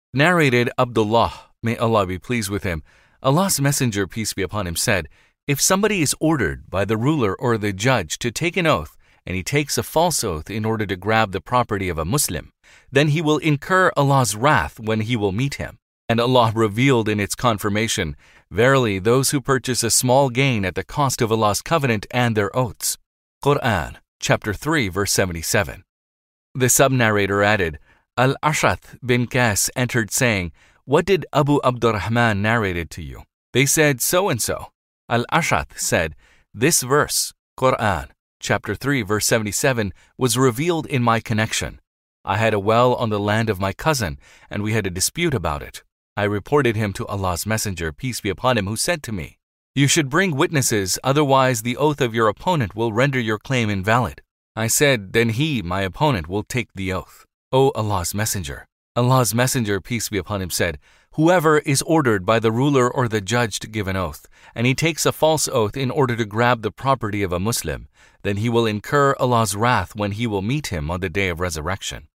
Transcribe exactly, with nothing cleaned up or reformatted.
Narrated Abdullah, may Allah be pleased with him, Allah's Messenger, peace be upon him, said, if somebody is ordered by the ruler or the judge to take an oath, and he takes a false oath in order to grab the property of a Muslim, then he will incur Allah's wrath when he will meet him. And Allah revealed in its confirmation, verily those who purchase a small gain at the cost of Allah's covenant and their oaths. Quran, chapter three, verse seventy-seven. The sub-narrator added, Al-Ash'ath bin Qas entered saying, what did Abu Abdurrahman narrated to you? They said, so-and-so. Al-Ash'ath said, this verse, Quran, chapter three, verse seventy-seven, was revealed in my connection. I had a well on the land of my cousin, and we had a dispute about it. I reported him to Allah's Messenger, peace be upon him, who said to me, you should bring witnesses, otherwise the oath of your opponent will render your claim invalid. I said, then he, my opponent, will take the oath. O Allah's Messenger. Allah's Messenger, peace be upon him, said, whoever is ordered by the ruler or the judge to give an oath, and he takes a false oath in order to grab the property of a Muslim, then he will incur Allah's wrath when he will meet him on the day of resurrection.